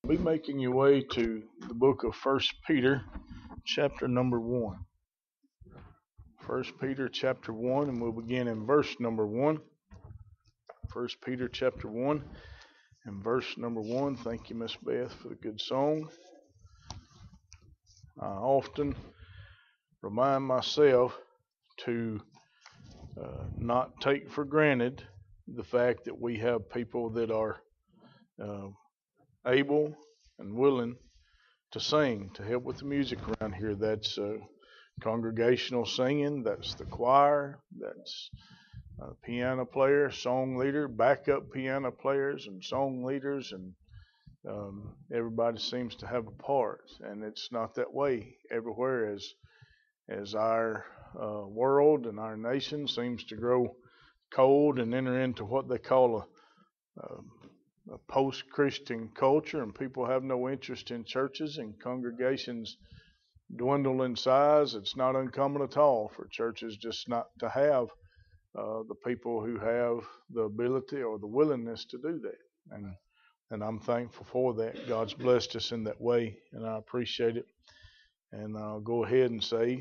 Be making your way to the book of First Peter, chapter number 1. First Peter chapter 1, and we'll begin in verse number 1. First Peter chapter 1 and verse number 1. Thank you, Miss Beth, for the good song. I often remind myself to not take for granted the fact that we have people that are able and willing to sing, to help with the music around here. That's congregational singing, that's the choir, that's piano player, song leader, backup piano players and song leaders, and everybody seems to have a part. And it's not that way everywhere. As our world and our nation seems to grow cold and enter into what they call a post-Christian culture, and people have no interest in churches, and congregations dwindle in size, it's not uncommon at all for churches just not to have the people who have the ability or the willingness to do that. And I'm thankful for that. God's blessed us in that way, and I appreciate it. And I'll go ahead and say,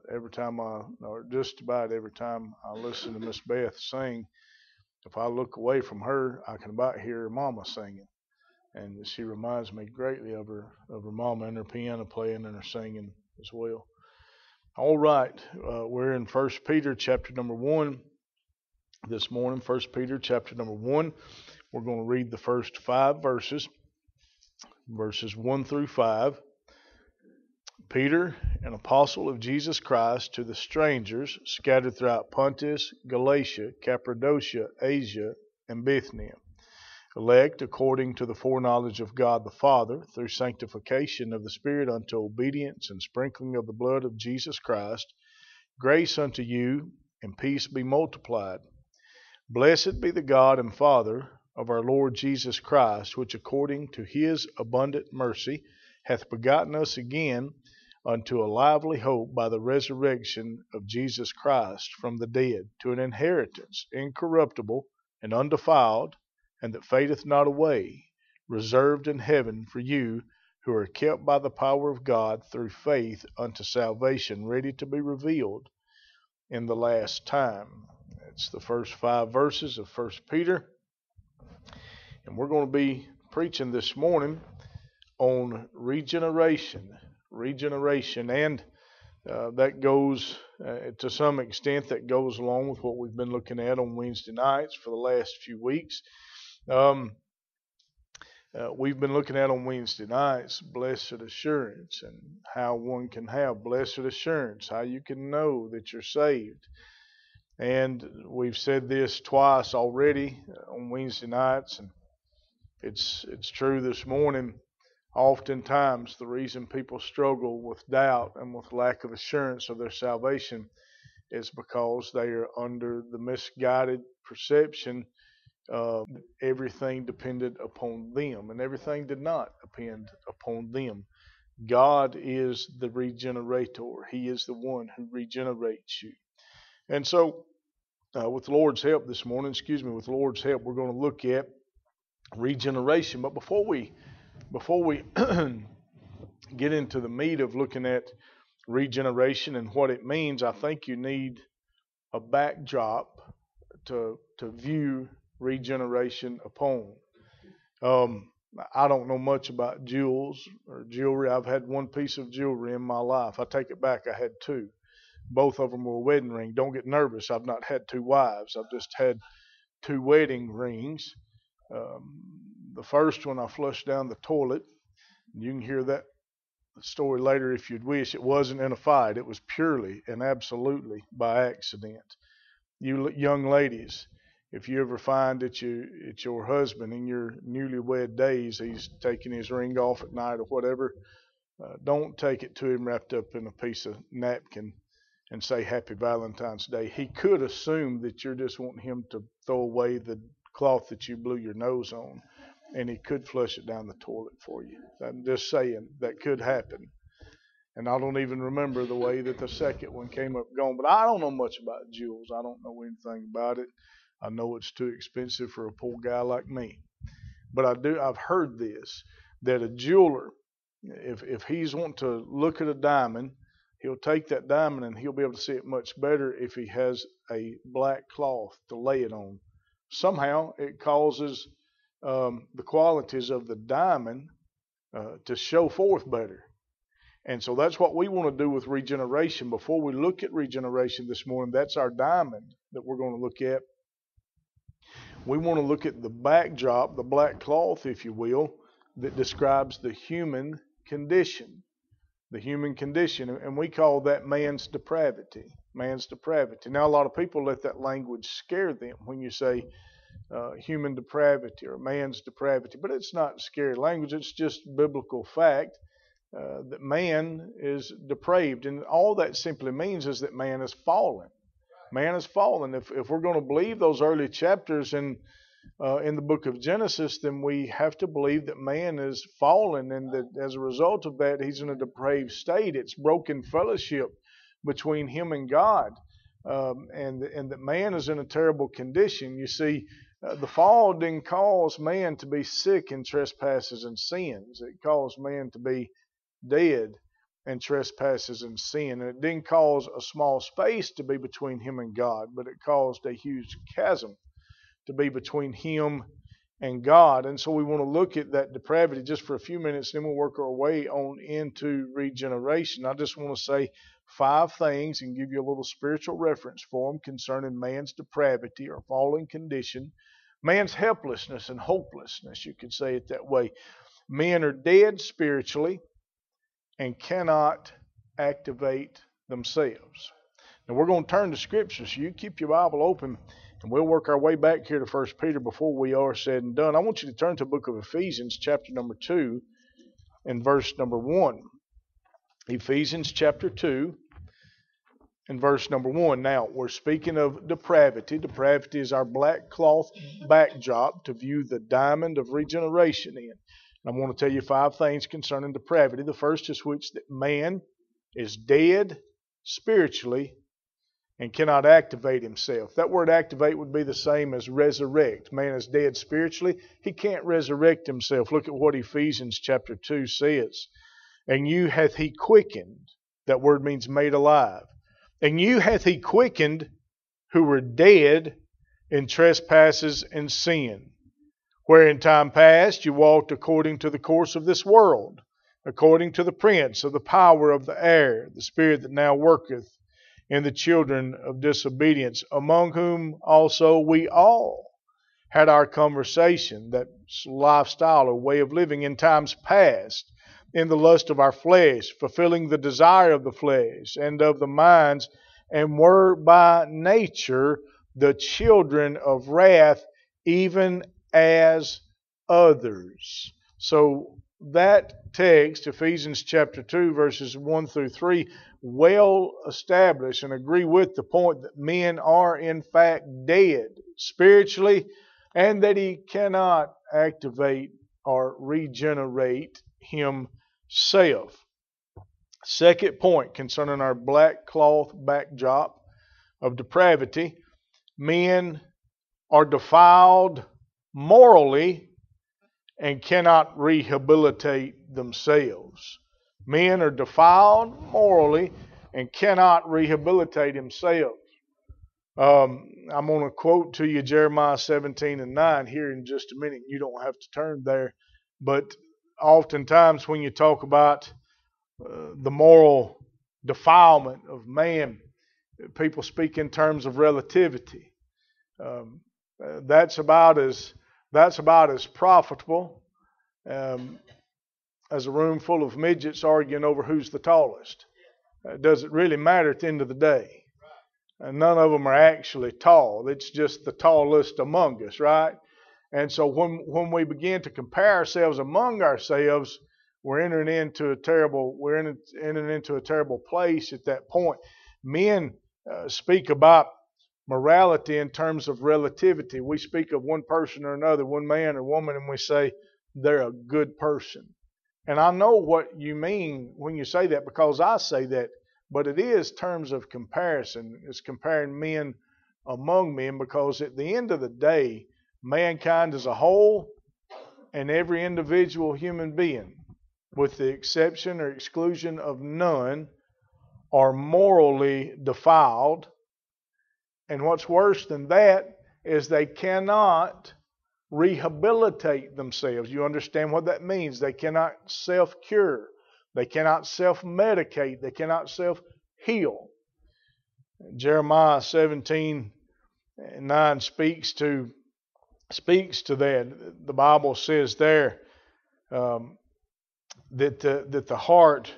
just about every time I listen to Miss Beth sing, if I look away from her, I can about hear her mama singing. And she reminds me greatly of her mama and her piano playing and her singing as well. All right, we're in 1 Peter chapter number 1 this morning. 1 Peter chapter number 1. We're going to read the first 5 verses 1 through 5. Peter, an apostle of Jesus Christ, to the strangers scattered throughout Pontus, Galatia, Cappadocia, Asia, and Bithynia, elect according to the foreknowledge of God the Father, through sanctification of the Spirit unto obedience and sprinkling of the blood of Jesus Christ, grace unto you, and peace be multiplied. Blessed be the God and Father of our Lord Jesus Christ, which according to his abundant mercy hath begotten us again unto a lively hope by the resurrection of Jesus Christ from the dead, to an inheritance incorruptible and undefiled, and that fadeth not away, reserved in heaven for you, who are kept by the power of God through faith unto salvation, ready to be revealed in the last time. It's the first 5 verses of 1 Peter. And we're going to be preaching this morning on regeneration, and that goes to some extent, that goes along with what we've been looking at on Wednesday nights for the last few weeks. We've been looking at on Wednesday nights blessed assurance, and how one can have blessed assurance, how you can know that you're saved. And we've said this twice already on Wednesday nights, and it's true this morning. Oftentimes, the reason people struggle with doubt and with lack of assurance of their salvation is because they are under the misguided perception of everything depended upon them, and everything did not depend upon them. God is the regenerator. He is the one who regenerates you. And so, with the Lord's help this morning, we're going to look at regeneration. But before we get into the meat of looking at regeneration and what it means, I think you need a backdrop to view regeneration upon. I don't know much about jewels or jewelry. I've had one piece of jewelry in my life. I take it back, I had 2. Both of them were a wedding ring. Don't get nervous. I've not had 2 wives. I've just had 2 wedding rings. The first one I flushed down the toilet. You can hear that story later if you'd wish. It wasn't in a fight. It was purely and absolutely by accident. You young ladies, if you ever find that it's your husband in your newlywed days, he's taking his ring off at night or whatever, don't take it to him wrapped up in a piece of napkin and say Happy Valentine's Day. He could assume that you're just wanting him to throw away the cloth that you blew your nose on, and he could flush it down the toilet for you. I'm just saying that could happen. And I don't even remember the way that the second one came up gone. But I don't know much about jewels. I don't know anything about it. I know it's too expensive for a poor guy like me. But I've heard this, that a jeweler, if he's wanting to look at a diamond, he'll take that diamond and he'll be able to see it much better if he has a black cloth to lay it on. Somehow it causes the qualities of the diamond to show forth better. And so that's what we want to do with regeneration. Before we look at regeneration this morning, that's our diamond that we're going to look at. We want to look at the backdrop, the black cloth, if you will, that describes the human condition. The human condition, and we call that man's depravity. Man's depravity. Now, a lot of people let that language scare them when you say human depravity or man's depravity, but it's not scary language. It's just biblical fact that man is depraved, and all that simply means is that man is fallen. Man is fallen. If we're going to believe those early chapters in the book of Genesis, then we have to believe that man is fallen, and that as a result of that, he's in a depraved state. It's broken fellowship between him and God, and that man is in a terrible condition. You see, the fall didn't cause man to be sick in trespasses and sins. It caused man to be dead in trespasses and sin. And it didn't cause a small space to be between him and God, but it caused a huge chasm to be between him and God. And so we want to look at that depravity just for a few minutes, and then we'll work our way on into regeneration. I just want to say 5 things and give you a little spiritual reference for them concerning man's depravity or fallen condition, man's helplessness and hopelessness, you could say it that way. Men are dead spiritually and cannot activate themselves. Now we're going to turn to Scripture, so you keep your Bible open, and we'll work our way back here to 1 Peter before we are said and done. I want you to turn to the book of Ephesians, chapter number 2, and verse number 1. Ephesians chapter 2 and verse number 1. Now, we're speaking of depravity. Depravity is our black cloth backdrop to view the diamond of regeneration in. And I want to tell you 5 things concerning depravity. The first is which that man is dead spiritually and cannot activate himself. That word activate would be the same as resurrect. Man is dead spiritually. He can't resurrect himself. Look at what Ephesians chapter 2 says. And you hath he quickened. That word means made alive. And you hath he quickened who were dead in trespasses and sin, where in time past you walked according to the course of this world, according to the prince of the power of the air, the spirit that now worketh in the children of disobedience, among whom also we all had our conversation, that lifestyle or way of living in times past, in the lust of our flesh, fulfilling the desire of the flesh and of the minds, and were by nature the children of wrath, even as others. So that text, Ephesians chapter 2, verses 1 through 3, well established and agree with the point that men are in fact dead spiritually, and that he cannot activate or regenerate himself. Second point concerning our black cloth backdrop of depravity: men are defiled morally and cannot rehabilitate themselves. Men are defiled morally and cannot rehabilitate themselves. I'm going to quote to you Jeremiah 17:9 here in just a minute. You don't have to turn there. But oftentimes when you talk about the moral defilement of man, people speak in terms of relativity. That's about as profitable as a room full of midgets arguing over who's the tallest. Does it really matter at the end of the day? And none of them are actually tall. It's just the tallest among us, right? And so when we begin to compare ourselves among ourselves, we're entering into a terrible place at that point. Men speak about morality in terms of relativity. We speak of one person or another, one man or woman, and we say they're a good person. And I know what you mean when you say that, because I say that. But it is terms of comparison. It's comparing men among men, because at the end of the day, mankind as a whole and every individual human being, with the exception or exclusion of none, are morally defiled. And what's worse than that is they cannot rehabilitate themselves. You understand what that means? They cannot self-cure. They cannot self-medicate. They cannot self-heal. Jeremiah 17:9 speaks to that. The Bible says there that the heart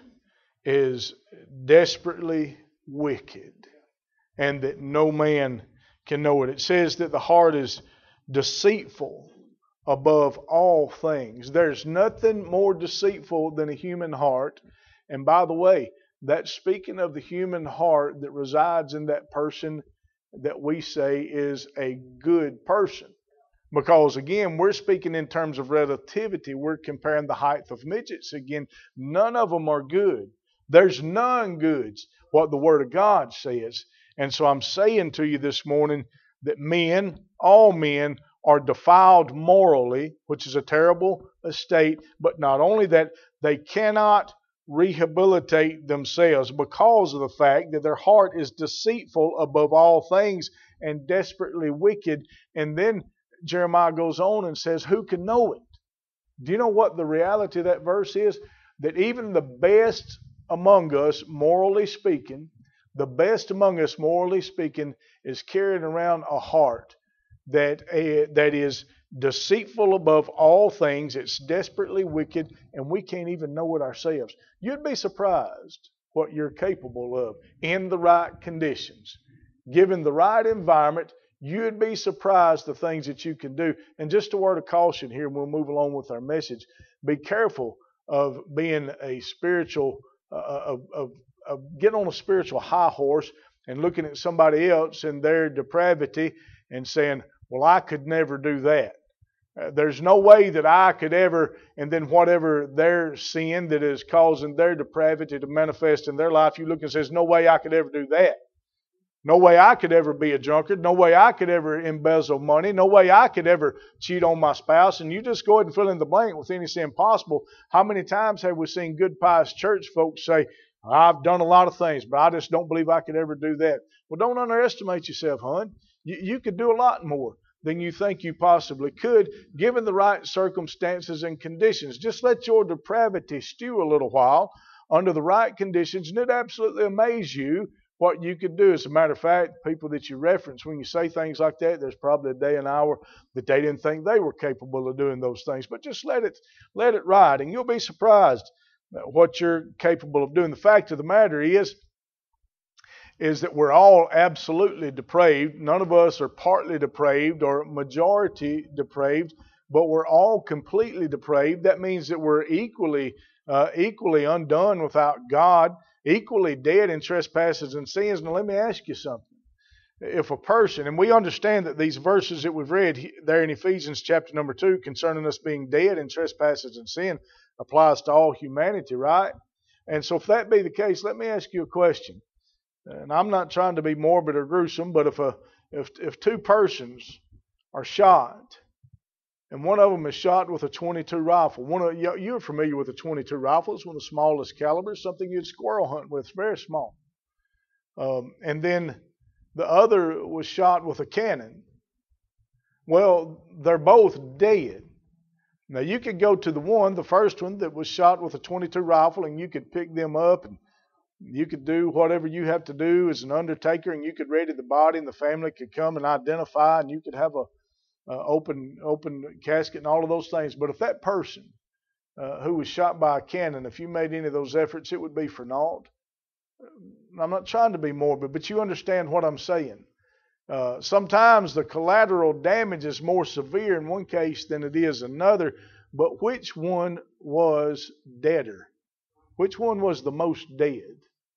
is desperately wicked, and that no man can know it. It says that the heart is deceitful above all things. There's nothing more deceitful than a human heart. And by the way, that's speaking of the human heart that resides in that person that we say is a good person. Because again, we're speaking in terms of relativity. We're comparing the height of midgets. Again, none of them are good. There's none goods, what the Word of God says. And so I'm saying to you this morning that men, all men, are defiled morally, which is a terrible estate. But not only that, they cannot rehabilitate themselves because of the fact that their heart is deceitful above all things and desperately wicked. And then Jeremiah goes on and says, who can know it? Do you know what the reality of that verse is? That even the best among us, morally speaking, the best among us, morally speaking, is carrying around a heart that is deceitful above all things. It's desperately wicked, and we can't even know it ourselves. You'd be surprised what you're capable of in the right conditions. Given the right environment, you'd be surprised the things that you can do. And just a word of caution here, and we'll move along with our message. Be careful of being a spiritual, of getting on a spiritual high horse and looking at somebody else and their depravity and saying, well, I could never do that. There's no way that I could ever, and then whatever their sin that is causing their depravity to manifest in their life, you look and says, no way I could ever do that. No way I could ever be a drunkard. No way I could ever embezzle money. No way I could ever cheat on my spouse. And you just go ahead and fill in the blank with any sin possible. How many times have we seen good pious church folks say, I've done a lot of things, but I just don't believe I could ever do that. Well, don't underestimate yourself, hon. You could do a lot more than you think you possibly could, given the right circumstances and conditions. Just let your depravity stew a little while under the right conditions, and it absolutely amaze you what you could do. As a matter of fact, people that you reference, when you say things like that, there's probably a day and hour that they didn't think they were capable of doing those things. But just let it ride, and you'll be surprised what you're capable of doing. The fact of the matter is that we're all absolutely depraved. None of us are partly depraved or majority depraved, but we're all completely depraved. That means that we're equally undone without God, equally dead in trespasses and sins. Now let me ask you something. If a person, and we understand that these verses that we've read there in Ephesians chapter number 2 concerning us being dead in trespasses and sin applies to all humanity, right? And so if that be the case, let me ask you a question. And I'm not trying to be morbid or gruesome, but if two persons are shot, and one of them is shot with a .22 rifle, you're familiar with a .22 rifle. It's one of the smallest calibers, something you'd squirrel hunt with, very small. And then the other was shot with a cannon. Well, they're both dead. Now you could go to the first one that was shot with a .22 rifle, and you could pick them up, and you could do whatever you have to do as an undertaker, and you could ready the body, and the family could come and identify, and you could have a open casket and all of those things. But if that person who was shot by a cannon, if you made any of those efforts, it would be for naught. I'm not trying to be morbid, but you understand what I'm saying. Sometimes the collateral damage is more severe in one case than it is another, but which one was deader? Which one was the most dead?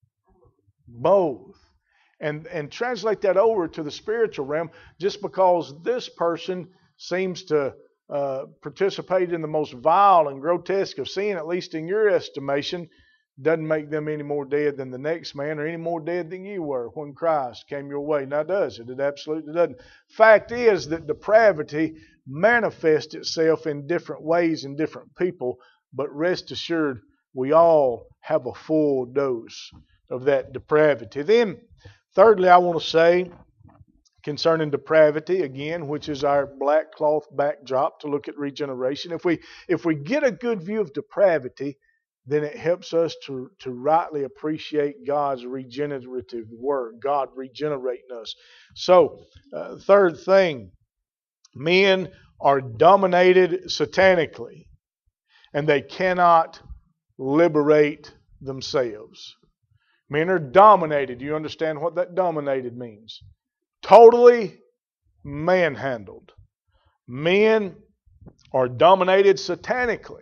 Both. And translate that over to the spiritual realm. Just because this person seems to participate in the most vile and grotesque of sin, at least in your estimation, doesn't make them any more dead than the next man or any more dead than you were when Christ came your way. Now, does it? It absolutely doesn't. Fact is that depravity manifests itself in different ways in different people, but rest assured, we all have a full dose of that depravity. Then, thirdly, I want to say concerning depravity, again, which is our black cloth backdrop to look at regeneration. If we get a good view of depravity, then it helps us to rightly appreciate God's regenerative work, God regenerating us. So, third thing, men are dominated satanically, and they cannot liberate themselves. Men are dominated. Do you understand what that dominated means? Totally manhandled. Men are dominated satanically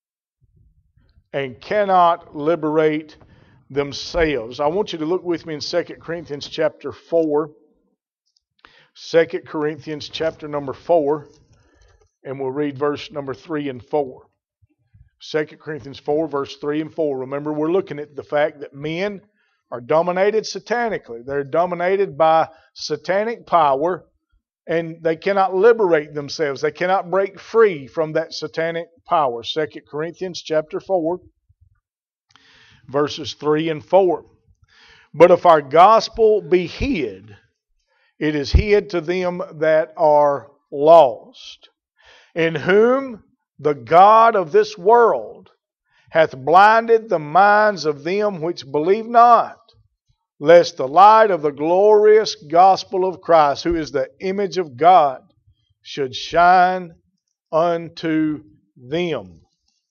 and cannot liberate themselves. I want you to look with me in 2 Corinthians chapter 4. 2 Corinthians chapter number 4, and we'll read verse number 3 and 4. 2 Corinthians 4, verse 3 and 4. Remember, we're looking at the fact that men are dominated satanically. They're dominated by satanic power, and they cannot liberate themselves. They cannot break free from that satanic power. 2 Corinthians chapter 4, verses 3 and 4. But if our gospel be hid, it is hid to them that are lost, in whom the God of this world hath blinded the minds of them which believe not, lest the light of the glorious gospel of Christ, who is the image of God, should shine unto them.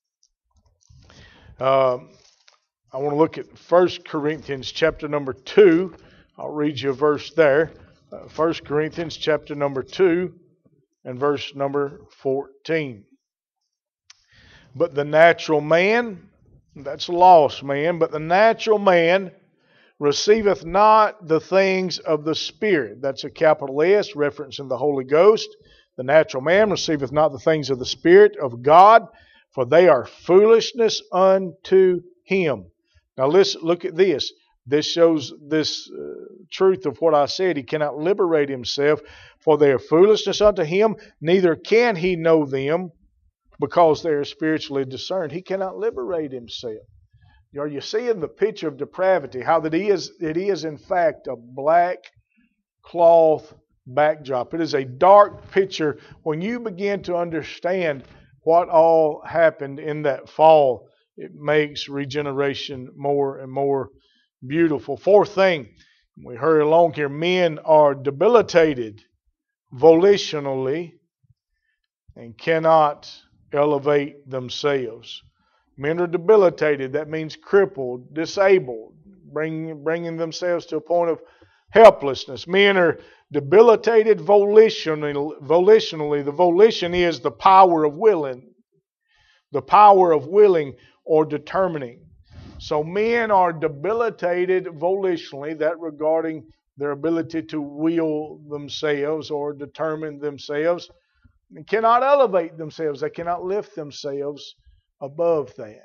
I want to look at 1 Corinthians chapter number 2. I'll read you a verse there. 1 Corinthians chapter number 2 and verse number 14. But the natural man, that's a lost man, but the natural man receiveth not the things of the Spirit. That's a capital S, referencing the Holy Ghost. The natural man receiveth not the things of the Spirit of God, for they are foolishness unto him. Now let's look at this. This shows this truth of what I said. He cannot liberate himself, for they are foolishness unto him, neither can he know them, because they are spiritually discerned. He cannot liberate himself. Are you seeing the picture of depravity? How that it is in fact a black cloth backdrop. It is a dark picture when you begin to understand what all happened in that fall. It makes regeneration more and more beautiful. Fourth thing, we hurry along here, men are debilitated volitionally and cannot elevate themselves. Men are debilitated. That means crippled, disabled, bringing themselves to a point of helplessness. Men are debilitated volitionally. The volition is the power of willing. The power of willing or determining. So men are debilitated volitionally, that regarding their ability to will themselves or determine themselves. They cannot elevate themselves. They cannot lift themselves above that.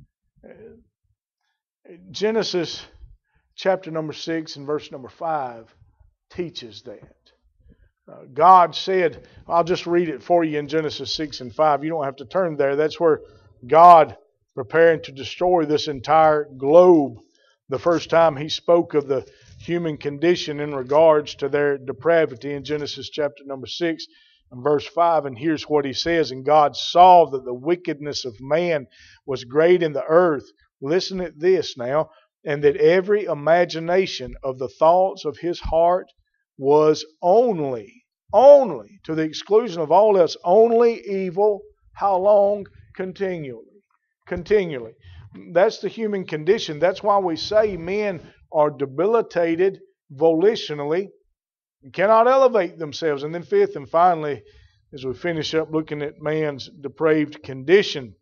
Genesis chapter number 6 and verse number 5 teaches that. God said, I'll just read it for you in Genesis 6 and 5. You don't have to turn there. That's where God, preparing to destroy this entire globe, the first time He spoke of the human condition in regards to their depravity in Genesis chapter number 6 and verse 5. And here's what He says, and God saw that the wickedness of man was great in the earth. Listen at this now. And that every imagination of the thoughts of his heart was only, to the exclusion of all else, only evil. How long? Continually. That's the human condition. That's why we say men are debilitated volitionally and cannot elevate themselves. And then fifth and finally, as we finish up looking at man's depraved condition,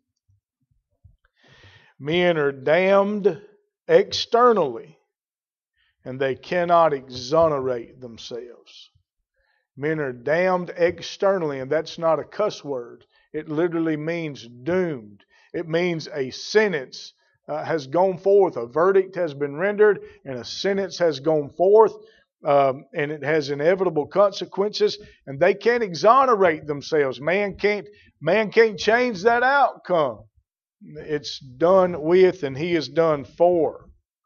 men are damned externally, and they cannot exonerate themselves. Men are damned externally, and that's not a cuss word. It literally means doomed. It means a sentence has gone forth, a verdict has been rendered, and a sentence has gone forth, and it has inevitable consequences, and they can't exonerate themselves. Man can't change that outcome. It's done with, and He is done for.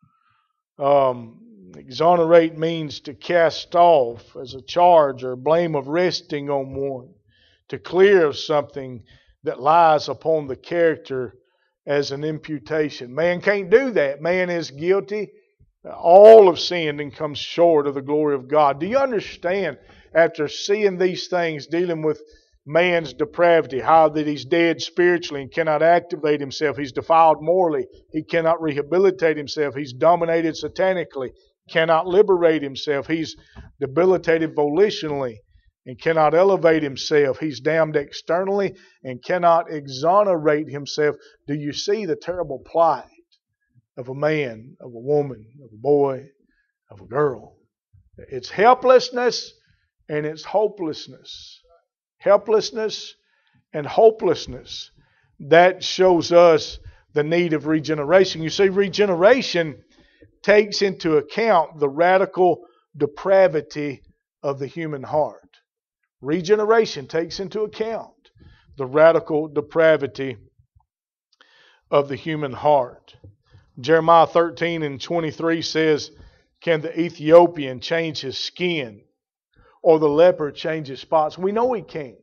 Exonerate means to cast off as a charge or blame of resting on one, to clear of something that lies upon the character as an imputation. Man can't do that. Man is guilty. All have sinned and come short of the glory of God. Do you understand, after seeing these things, dealing with man's depravity, how that he's dead spiritually and cannot activate himself, he's defiled morally, he cannot rehabilitate himself, he's dominated satanically, cannot liberate himself, he's debilitated volitionally and cannot elevate himself, he's damned externally and cannot exonerate himself. Do you see the terrible plight of a man, of a woman, of a boy, of a girl? It's helplessness and it's hopelessness. Helplessness and hopelessness. That shows us the need of regeneration. You see, regeneration takes into account the radical depravity of the human heart. Regeneration takes into account the radical depravity of the human heart. Jeremiah 13:23 says, "Can the Ethiopian change his skin, or the leper change his spots?" We know he can't.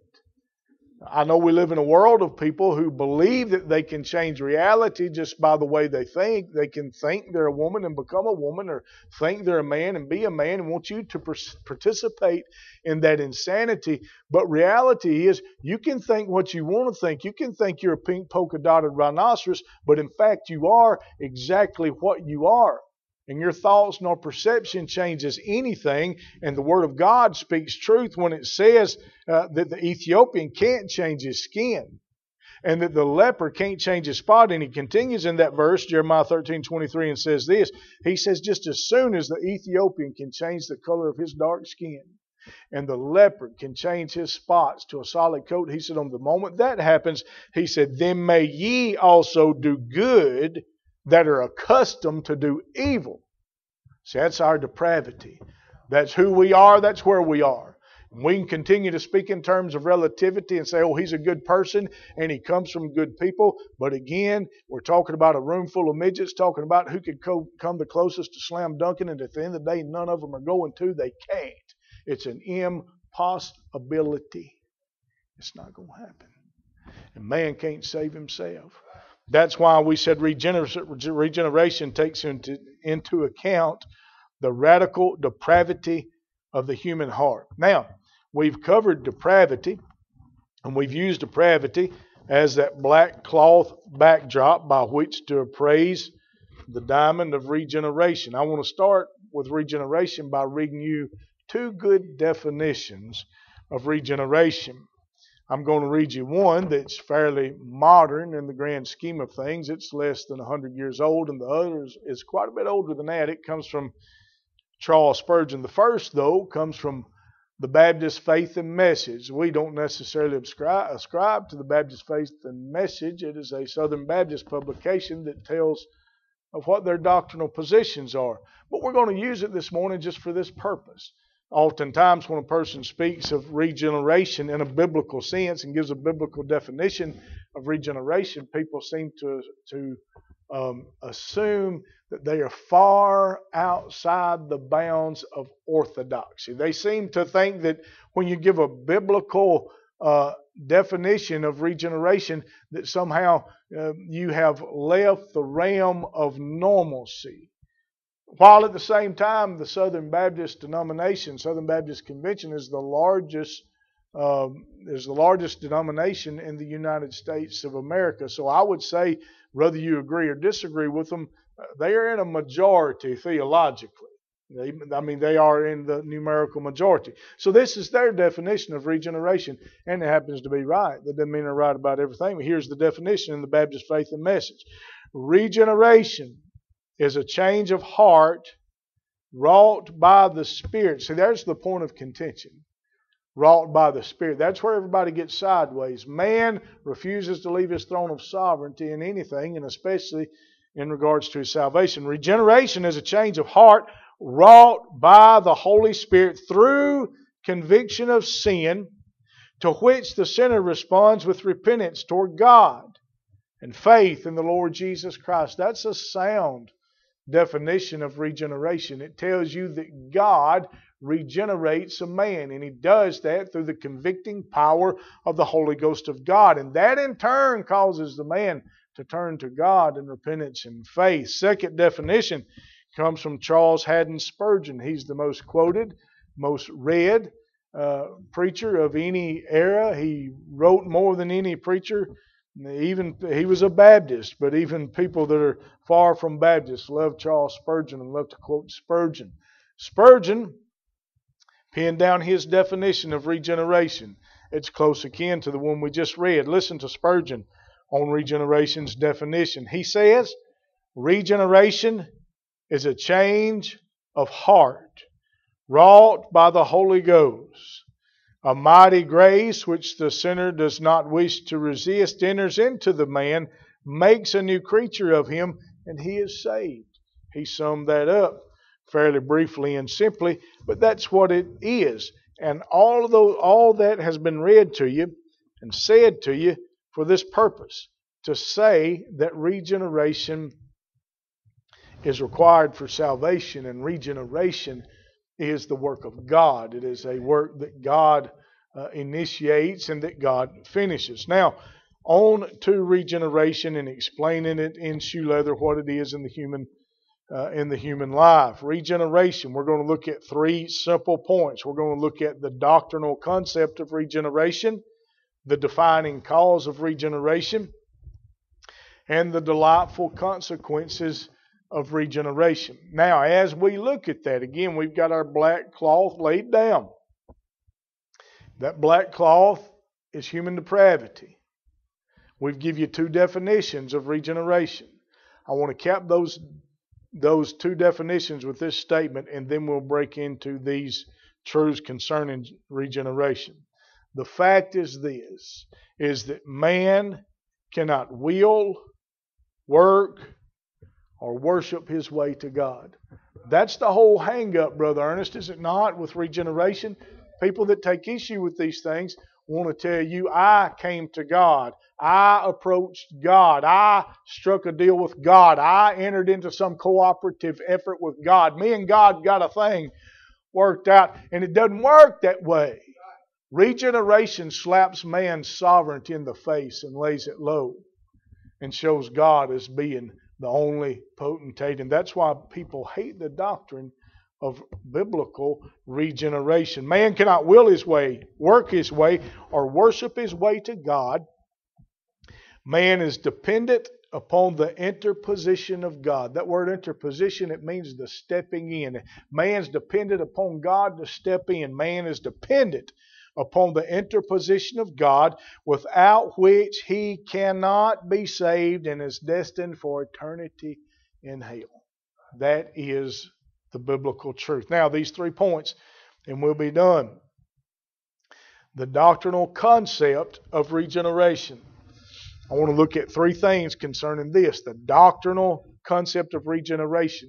I know we live in a world of people who believe that they can change reality just by the way they think. They can think they're a woman and become a woman, or think they're a man and be a man, and want you to participate in that insanity. But reality is, you can think what you want to think. You can think you're a pink polka-dotted rhinoceros, but in fact you are exactly what you are. And your thoughts nor perception changes anything. And the Word of God speaks truth when it says that the Ethiopian can't change his skin, and that the leper can't change his spot. And he continues in that verse, Jeremiah 13:23, and says this. He says, just as soon as the Ethiopian can change the color of his dark skin, and the leopard can change his spots to a solid coat, he said, on the moment that happens, he said, then may ye also do good that are accustomed to do evil. See, that's our depravity. That's who we are. That's where we are. We can continue to speak in terms of relativity and say, oh, he's a good person and he comes from good people. But again, we're talking about a room full of midgets, talking about who could come the closest to slam dunking, and at the end of the day, none of them are going to. They can't. It's an impossibility. It's not going to happen. And man can't save himself. That's why we said regeneration takes into account the radical depravity of the human heart. Now, we've covered depravity, and we've used depravity as that black cloth backdrop by which to appraise the diamond of regeneration. I want to start with regeneration by reading you two good definitions of regeneration. I'm going to read you one that's fairly modern in the grand scheme of things. It's less than 100 years old, and the other is quite a bit older than that. It comes from Charles Spurgeon. The first, though, comes from the Baptist Faith and Message. We don't necessarily ascribe to the Baptist Faith and Message. It is a Southern Baptist publication that tells of what their doctrinal positions are. But we're going to use it this morning just for this purpose. Oftentimes when a person speaks of regeneration in a biblical sense and gives a biblical definition of regeneration, people seem to assume that they are far outside the bounds of orthodoxy. They seem to think that when you give a biblical definition of regeneration, that somehow you have left the realm of normalcy. While at the same time, the Southern Baptist denomination, Southern Baptist Convention, is the largest denomination in the United States of America. So I would say, whether you agree or disagree with them, they are in a majority theologically. They are in the numerical majority. So this is their definition of regeneration, and it happens to be right. That doesn't mean they're right about everything, but here's the definition in the Baptist Faith and Message. Regeneration is a change of heart wrought by the Spirit. See, there's the point of contention. Wrought by the Spirit. That's where everybody gets sideways. Man refuses to leave his throne of sovereignty in anything, and especially in regards to his salvation. Regeneration is a change of heart wrought by the Holy Spirit through conviction of sin, to which the sinner responds with repentance toward God and faith in the Lord Jesus Christ. That's a sound definition of regeneration. It tells you that God regenerates a man, and He does that through the convicting power of the Holy Ghost of God. And that in turn causes the man to turn to God in repentance and faith. Second definition comes from Charles Haddon Spurgeon. He's the most quoted, most read preacher of any era. He wrote more than any preacher. Even he was a Baptist, but even people that are far from Baptists love Charles Spurgeon and love to quote Spurgeon. Spurgeon penned down his definition of regeneration. It's close akin to the one we just read. Listen to Spurgeon on regeneration's definition. He says, regeneration is a change of heart wrought by the Holy Ghost. A mighty grace which the sinner does not wish to resist enters into the man, makes a new creature of him, and he is saved. He summed that up fairly briefly and simply, but that's what it is. And all that has been read to you and said to you for this purpose, to say that regeneration is required for salvation, and regeneration is the work of God. It is a work that God initiates and that God finishes. Now, on to regeneration and explaining it in shoe leather what it is in the human life. Regeneration, we're going to look at three simple points. We're going to look at the doctrinal concept of regeneration, the defining cause of regeneration, and the delightful consequences of regeneration. Now, as we look at that, again, we've got our black cloth laid down. That black cloth is human depravity. We've given you two definitions of regeneration. I want to cap those two definitions with this statement, and then we'll break into these truths concerning regeneration. The fact is this, is that man cannot will, work, or worship his way to God. That's the whole hang-up, Brother Ernest, is it not, with regeneration? People that take issue with these things want to tell you, I came to God. I approached God. I struck a deal with God. I entered into some cooperative effort with God. Me and God got a thing worked out, and it doesn't work that way. Regeneration slaps man's sovereignty in the face and lays it low and shows God as being the only potentate. And that's why people hate the doctrine of biblical regeneration. Man cannot will his way, work his way, or worship his way to God. Man is dependent upon the interposition of God. That word interposition, it means the stepping in. Man's dependent upon God to step in. Man is dependent upon the interposition of God, without which he cannot be saved and is destined for eternity in hell. That is the biblical truth. Now, these 3 points, and we'll be done. The doctrinal concept of regeneration. I want to look at 3 things concerning this. The doctrinal concept of regeneration.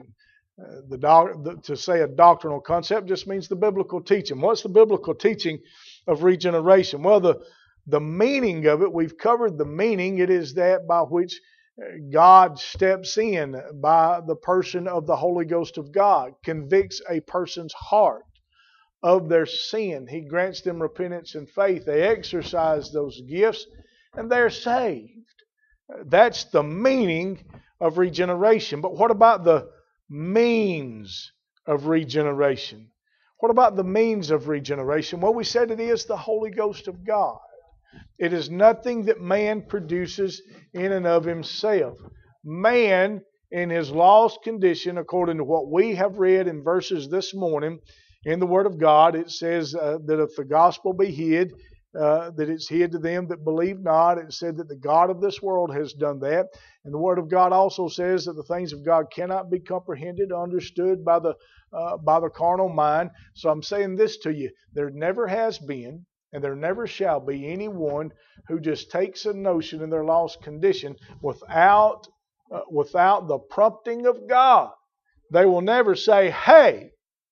To say a doctrinal concept just means the biblical teaching. What's the biblical teaching of regeneration? Well, the meaning of it, we've covered the meaning. It is that by which God steps in by the person of the Holy Ghost of God, convicts a person's heart of their sin. He grants them repentance and faith. They exercise those gifts and they're saved. That's the meaning of regeneration. But what about the means of regeneration? What about the means of regeneration? Well, we said it is the Holy Ghost of God. It is nothing that man produces in and of himself. Man, in his lost condition, according to what we have read in verses this morning in the Word of God, it says that if the gospel be hid, that it's hid to them that believe not. It said that the God of this world has done that. And the Word of God also says that the things of God cannot be comprehended, understood by the carnal mind. So I'm saying this to you. There never has been, and there never shall be anyone who just takes a notion in their lost condition without without the prompting of God. They will never say, hey,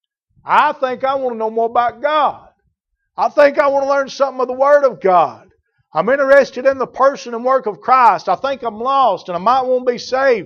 I think I want to know more about God. I think I want to learn something of the Word of God. I'm interested in the person and work of Christ. I think I'm lost and I might want to be saved.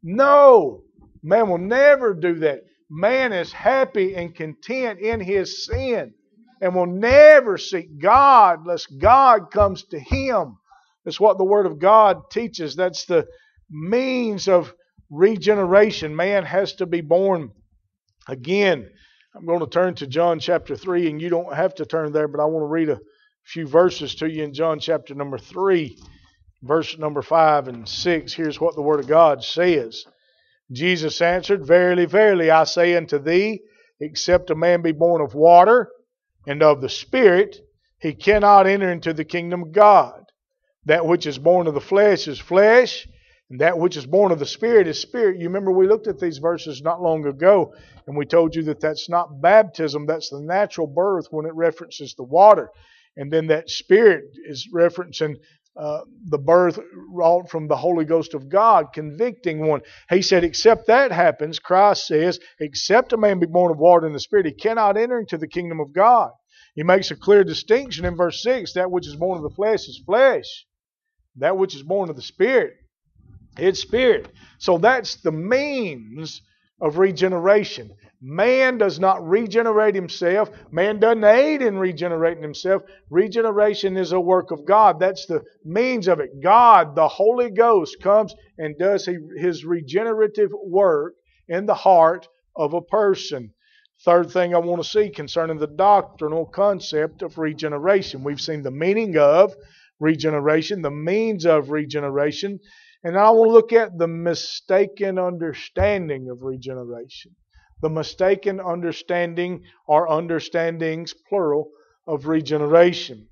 No, man will never do that. Man is happy and content in his sin and will never seek God unless God comes to him. That's what the Word of God teaches. That's the means of regeneration. Man has to be born again. I'm going to turn to John chapter 3, and you don't have to turn there, but I want to read a few verses to you in John chapter number 3, verse number 5 and 6. Here's what the Word of God says. Jesus answered, Verily, verily, I say unto thee, except a man be born of water and of the Spirit, he cannot enter into the kingdom of God. That which is born of the flesh is flesh, and that which is born of the Spirit is spirit. You remember we looked at these verses not long ago, and we told you that that's not baptism, that's the natural birth when it references the water. And then that Spirit is referencing the birth wrought from the Holy Ghost of God, convicting one. He said, except that happens, Christ says, except a man be born of water and the Spirit, he cannot enter into the kingdom of God. He makes a clear distinction in verse 6, that which is born of the flesh is flesh. That which is born of the Spirit, it's spirit. So that's the means of regeneration. Man does not regenerate himself. Man doesn't aid in regenerating himself. Regeneration is a work of God. That's the means of it. God, the Holy Ghost, comes and does His regenerative work in the heart of a person. Third thing I want to see concerning the doctrinal concept of regeneration. We've seen the meaning of regeneration, the means of regeneration. And I want to look at the mistaken understanding of regeneration. The mistaken understanding or understandings, plural, of regeneration.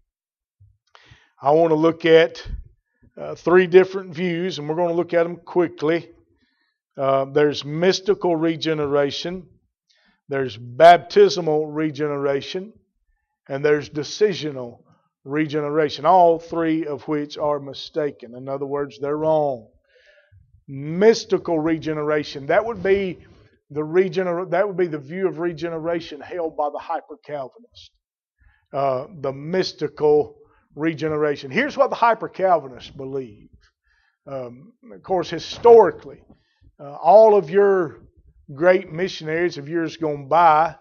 I want to look at three different views, and we're going to look at them quickly. There's mystical regeneration, there's baptismal regeneration, and there's decisional regeneration, all three of which are mistaken. In other words, they're wrong. Mystical regeneration, that would be the view of regeneration held by the Hyper-Calvinist. The mystical regeneration. Here's what the Hyper-Calvinists believe. Of course, historically, all of your great missionaries of years gone by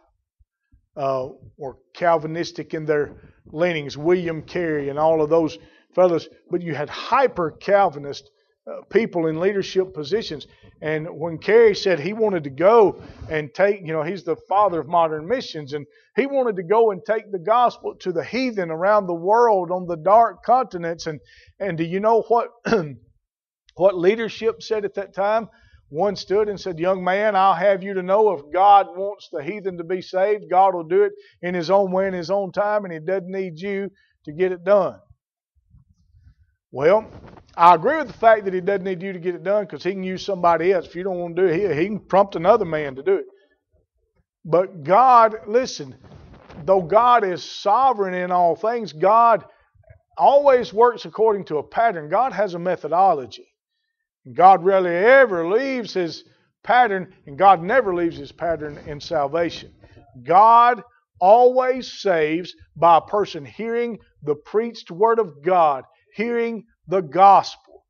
were Calvinistic in their leanings, William Carey and all of those fellows, but you had hyper-Calvinist people in leadership positions. And when Carey said he wanted to go and take, he's the father of modern missions, and he wanted to go and take the gospel to the heathen around the world on the dark continents. And do you know what what leadership said at that time? One stood and said, young man, I'll have you to know if God wants the heathen to be saved, God will do it in His own way, in His own time, and He doesn't need you to get it done. Well, I agree with the fact that He doesn't need you to get it done because He can use somebody else. If you don't want to do it, He can prompt another man to do it. But God, listen, though God is sovereign in all things, God always works according to a pattern. God has a methodology. God rarely ever leaves His pattern, and God never leaves His pattern in salvation. God always saves by a person hearing the preached Word of God, hearing the gospel.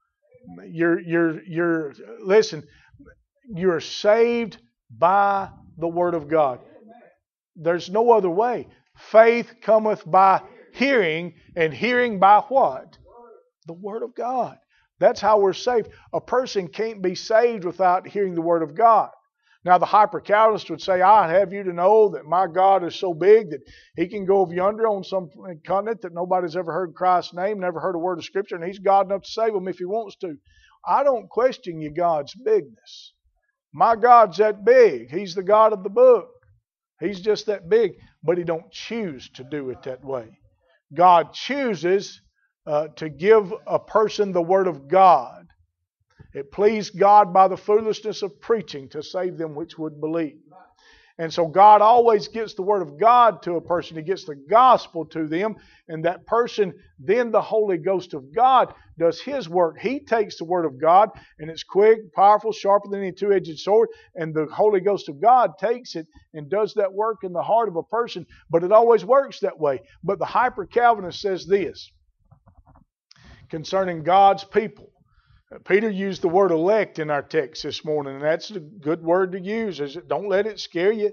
Listen, you're saved by the Word of God. There's no other way. Faith cometh by hearing, and hearing by what? The Word of God. That's how we're saved. A person can't be saved without hearing the Word of God. Now, the Hyper-Calvinist would say, I have you to know that my God is so big that He can go over yonder on some continent that nobody's ever heard Christ's name, never heard a word of Scripture, and He's God enough to save them if He wants to. I don't question you God's bigness. My God's that big. He's the God of the book. He's just that big, but He don't choose to do it that way. God chooses to give a person the Word of God. It pleased God by the foolishness of preaching to save them which would believe. And so God always gets the Word of God to a person. He gets the gospel to them. And that person, then the Holy Ghost of God does His work. He takes the Word of God, and it's quick, powerful, sharper than any two-edged sword. And the Holy Ghost of God takes it and does that work in the heart of a person. But it always works that way. But the Hyper-Calvinist says this concerning God's people. Peter used the word elect in our text this morning, and that's a good word to use. Don't let it scare you.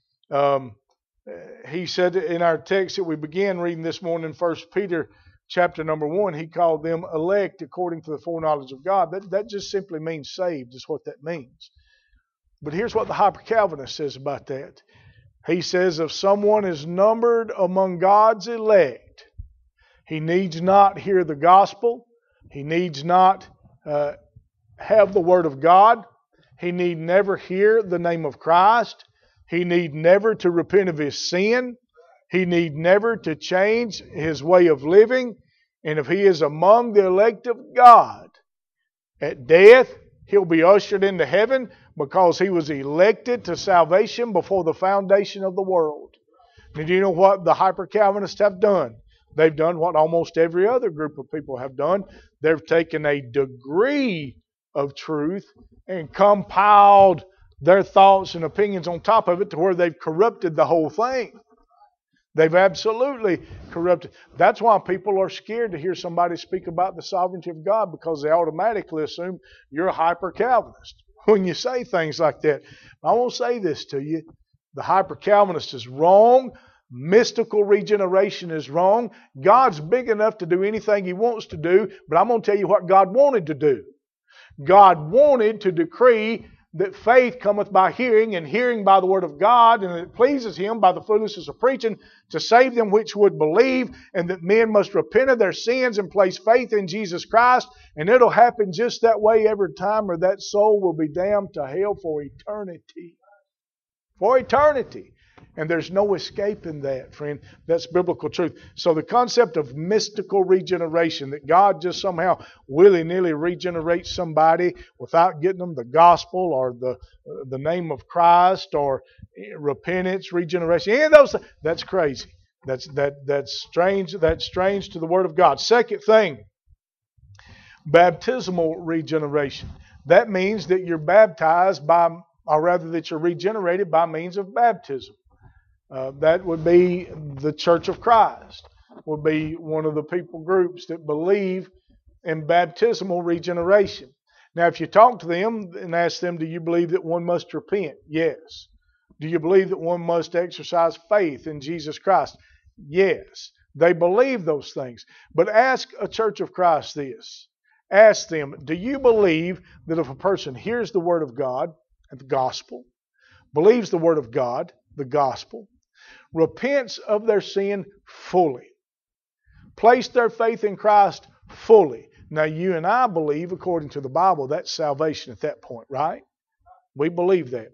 He said in our text that we began reading this morning, 1 Peter chapter number 1, he called them elect according to the foreknowledge of God. That just simply means saved is what that means. But here's what the Hyper-Calvinist says about that. He says, if someone is numbered among God's elect, he needs not hear the gospel. He needs not have the Word of God. He need never hear the name of Christ. He need never to repent of his sin. He need never to change his way of living. And if he is among the elect of God, at death, he'll be ushered into heaven because he was elected to salvation before the foundation of the world. And do you know what the Hyper-Calvinists have done? They've done what almost every other group of people have done. They've taken a degree of truth and compiled their thoughts and opinions on top of it to where they've corrupted the whole thing. They've absolutely corrupted. That's why people are scared to hear somebody speak about the sovereignty of God, because they automatically assume you're a Hyper-Calvinist when you say things like that. I won't say this to you. The Hyper-Calvinist is wrong. Mystical regeneration is wrong. God's big enough to do anything He wants to do, but I'm going to tell you what God wanted to do. God wanted to decree that faith cometh by hearing, and hearing by the Word of God, and it pleases Him by the foolishness of preaching to save them which would believe, and that men must repent of their sins and place faith in Jesus Christ, and it'll happen just that way every time, or that soul will be damned to hell for eternity. For eternity. And there's no escaping that, friend. That's biblical truth. So the concept of mystical regeneration, that God just somehow willy-nilly regenerates somebody without getting them the gospel or the name of Christ or repentance, regeneration, any of those things, that's crazy. That's strange. That's strange to the Word of God. Second thing, baptismal regeneration. That means that you're baptized by, or rather that you're regenerated by means of baptism. That would be the Church of Christ, would be one of the people groups that believe in baptismal regeneration. Now, if you talk to them and ask them, do you believe that one must repent? Yes. Do you believe that one must exercise faith in Jesus Christ? Yes. They believe those things. But ask a Church of Christ this. Ask them, do you believe that if a person hears the Word of God and the gospel, believes the Word of God, the gospel, repents of their sin fully, place their faith in Christ fully. Now, you and I believe, according to the Bible, that's salvation at that point, right? We believe that.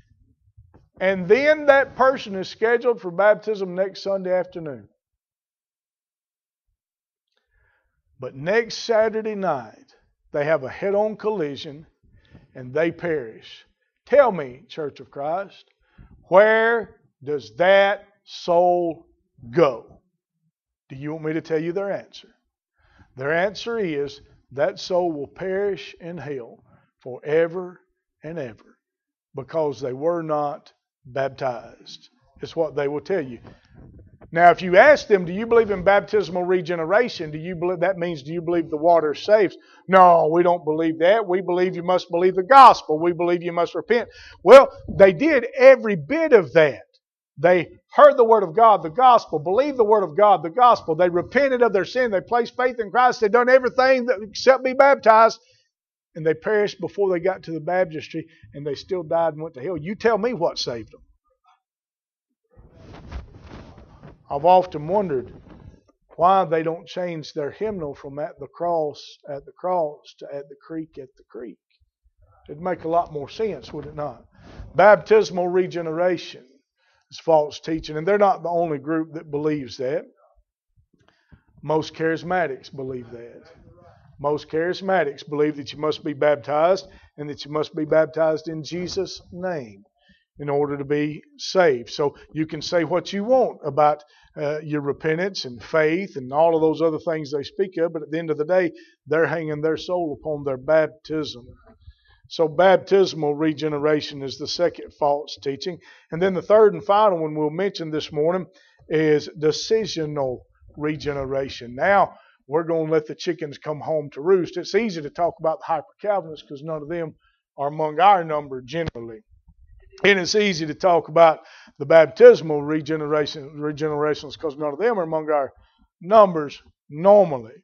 And then that person is scheduled for baptism next Sunday afternoon. But next Saturday night, they have a head-on collision and they perish. Tell me, Church of Christ, where does that soul go? Do you want me to tell you their answer? Their answer is that soul will perish in hell forever and ever because they were not baptized. It's what they will tell you. Now, if you ask them, do you believe in baptismal regeneration? Do you believe the water saves? No, we don't believe that. We believe you must believe the gospel. We believe you must repent. Well, they did every bit of that. They heard the Word of God, the gospel, believed the Word of God, the gospel. They repented of their sin. They placed faith in Christ. They'd done everything except be baptized. And they perished before they got to the baptistry, and they still died and went to hell. You tell me what saved them. I've often wondered why they don't change their hymnal from at the cross to at the creek at the creek. It'd make a lot more sense, would it not? Baptismal regeneration is false teaching, and they're not the only group that believes that. Most charismatics believe that. Most charismatics believe that you must be baptized and that you must be baptized in Jesus' name. in order to be saved. So you can say what you want about your repentance and faith and all of those other things they speak of, but at the end of the day, they're hanging their soul upon their baptism. So baptismal regeneration is the second false teaching. And then the third and final one we'll mention this morning is decisional regeneration. Now we're going to let the chickens come home to roost. It's easy to talk about the hyper-Calvinists because none of them are among our number generally. And it's easy to talk about the baptismal regenerations because none of them are among our numbers normally.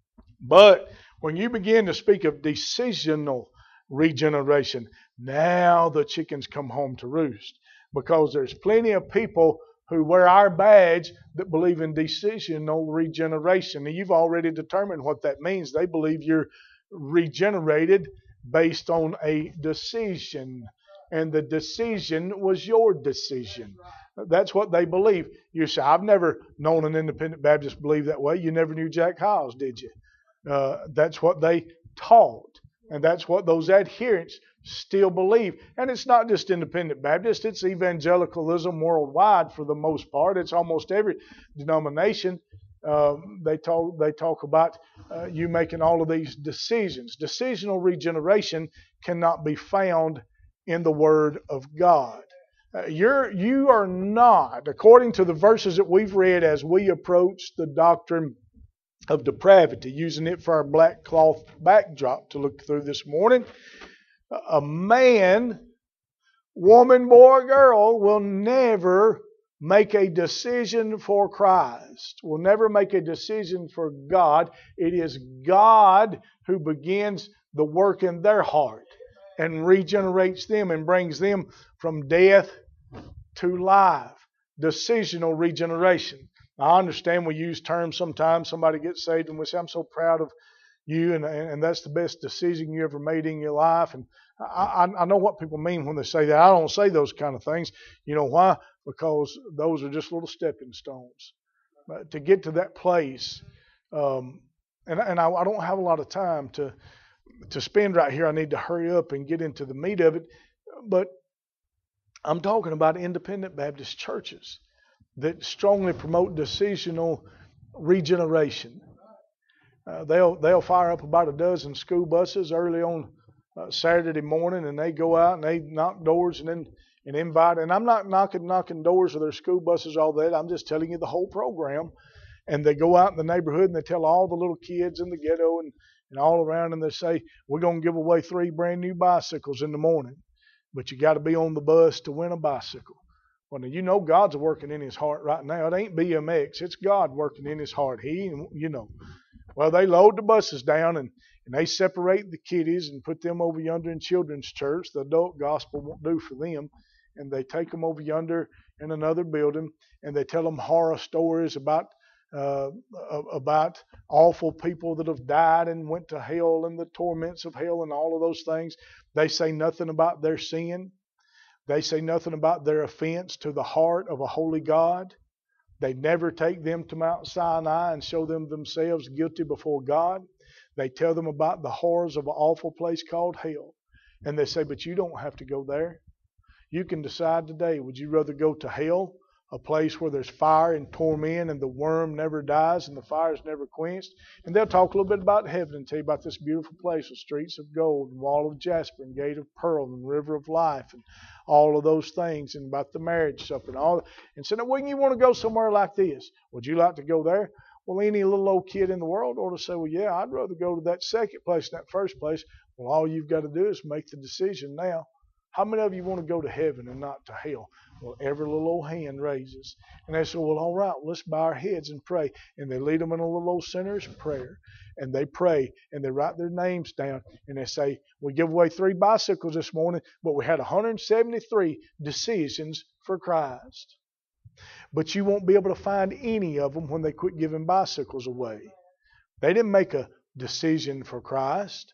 But when you begin to speak of decisional regeneration, now the chickens come home to roost, because there's plenty of people who wear our badge that believe in decisional regeneration. And you've already determined what that means. They believe you're regenerated based on a decision, and the decision was your decision. That's what they believe. You say, I've never known an independent Baptist believe that way. You never knew Jack Hyles, did you? That's what they taught, and that's what those adherents still believe. And it's not just independent Baptist, it's evangelicalism worldwide for the most part. It's almost every denomination. They talk about you making all of these decisions. Decisional regeneration cannot be found in the Word of God. You are not, according to the verses that we've read as we approach the doctrine of depravity, using it for our black cloth backdrop to look through this morning, a man, woman, boy, girl will never make a decision for Christ, will never make a decision for God. It is God who begins the work in their heart and regenerates them and brings them from death to life. Decisional regeneration. I understand we use terms sometimes. Somebody gets saved and we say, I'm so proud of you, and that's the best decision you ever made in your life. And I know what people mean when they say that. I don't say those kind of things. You know why? Because those are just little stepping stones. But to get to that place, and I don't have a lot of time to spend right here. I need to hurry up and get into the meat of it. But I'm talking about independent Baptist churches that strongly promote decisional regeneration. They'll fire up about a dozen school buses early on Saturday morning, and they go out and they knock doors and invite. And I'm not knocking doors of their school buses, all that. I'm just telling you the whole program. And they go out in the neighborhood and they tell all the little kids in the ghetto and all around, and they say, we're going to give away 3 brand new bicycles in the morning, but you got to be on the bus to win a bicycle. Well, now, you know God's working in his heart right now. It ain't BMX. It's God working in his heart. Well, they load the buses down and they separate the kiddies and put them over yonder in children's church. The adult gospel won't do for them. And they take them over yonder in another building, and they tell them horror stories about awful people that have died and went to hell and the torments of hell and all of those things. They say nothing about their sin. They say nothing about their offense to the heart of a holy God. They never take them to Mount Sinai and show them themselves guilty before God. They tell them about the horrors of an awful place called hell. And they say, but you don't have to go there. You can decide today, would you rather go to hell, a place where there's fire and torment and the worm never dies and the fire is never quenched? And they'll talk a little bit about heaven and tell you about this beautiful place with streets of gold and wall of jasper and gate of pearl and river of life and all of those things, and about the marriage supper and all. And so, when you want to go somewhere like this, would you like to go there? Well, any little old kid in the world ought to say, well, yeah, I'd rather go to that second place than that first place. Well, all you've got to do is make the decision now. How many of you want to go to heaven and not to hell? Well, every little old hand raises. And they say, well, all right, let's bow our heads and pray. And they lead them in a little old sinner's prayer. And they pray, and they write their names down. And they say, we give away 3 bicycles this morning, but we had 173 decisions for Christ. But you won't be able to find any of them when they quit giving bicycles away. They didn't make a decision for Christ.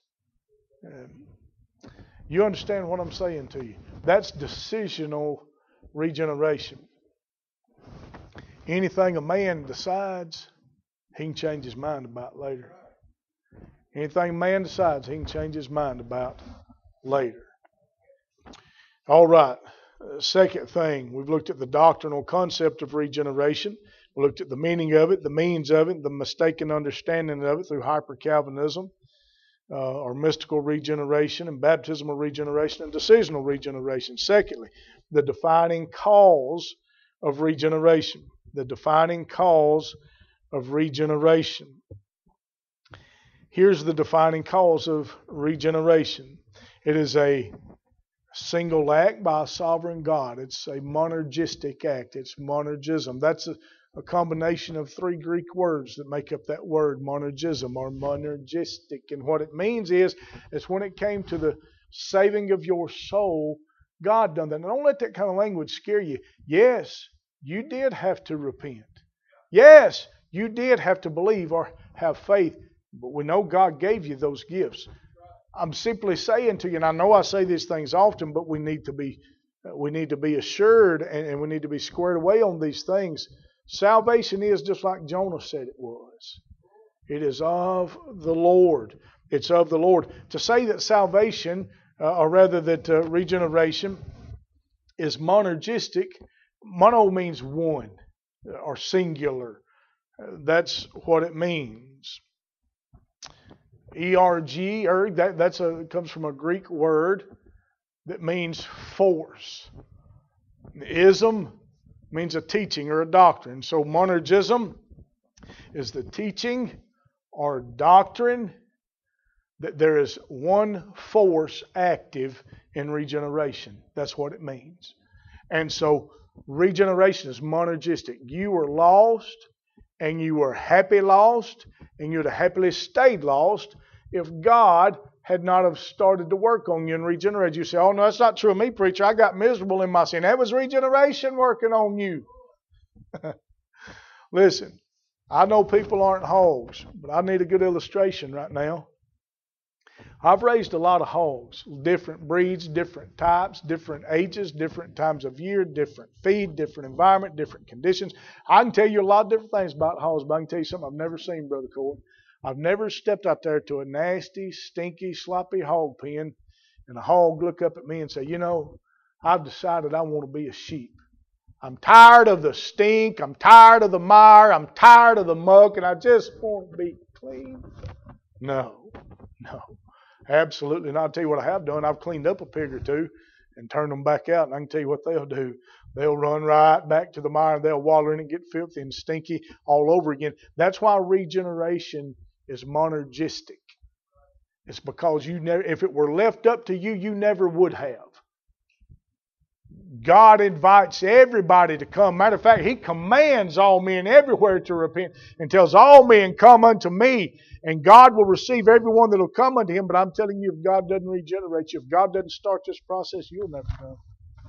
You understand what I'm saying to you? That's decisional regeneration. Anything a man decides, he can change his mind about later. Anything a man decides, he can change his mind about later. All right. Second thing, we've looked at the doctrinal concept of regeneration. We looked at the meaning of it, the means of it, the mistaken understanding of it through hyper-Calvinism, or mystical regeneration, and baptismal regeneration, and decisional regeneration. Secondly, the defining cause of regeneration. The defining cause of regeneration. Here's the defining cause of regeneration. It is a single act by a sovereign God. It's a monergistic act. It's monergism. That's a combination of three Greek words that make up that word, monergism or monergistic. And what it means is when it came to the saving of your soul, God done that. Now, don't let that kind of language scare you. Yes, you did have to repent. Yes, you did have to believe or have faith. But we know God gave you those gifts. I'm simply saying to you, and I know I say these things often, but we need to be assured and we need to be squared away on these things. Salvation is just like Jonah said it was. It is of the Lord. It's of the Lord. To say that salvation, or rather that regeneration, is monergistic, mono means one or singular. That's what it means. ERG, comes from a Greek word that means force. Ism means a teaching or a doctrine. So monergism is the teaching or doctrine that there is one force active in regeneration. That's what it means. And so regeneration is monergistic. You were lost, and you were happy lost, and you'd have happily stayed lost if God had not have started to work on you and regenerated you. Say, oh, no, that's not true of me, preacher. I got miserable in my sin. That was regeneration working on you. Listen, I know people aren't hogs, but I need a good illustration right now. I've raised a lot of hogs, different breeds, different types, different ages, different times of year, different feed, different environment, different conditions. I can tell you a lot of different things about hogs, but I can tell you something I've never seen, Brother Corey. I've never stepped out there to a nasty, stinky, sloppy hog pen and a hog look up at me and say, you know, I've decided I want to be a sheep. I'm tired of the stink. I'm tired of the mire. I'm tired of the muck, and I just want to be clean. No. Absolutely not. I'll tell you what I have done. I've cleaned up a pig or two and turned them back out, and I can tell you what they'll do. They'll run right back to the mire, and they'll waller in it and get filthy and stinky all over again. That's why regeneration is monergistic. It's because if it were left up to you, you never would have. God invites everybody to come. Matter of fact, He commands all men everywhere to repent and tells all men, come unto me. And God will receive everyone that will come unto Him. But I'm telling you, if God doesn't regenerate you, if God doesn't start this process, you'll never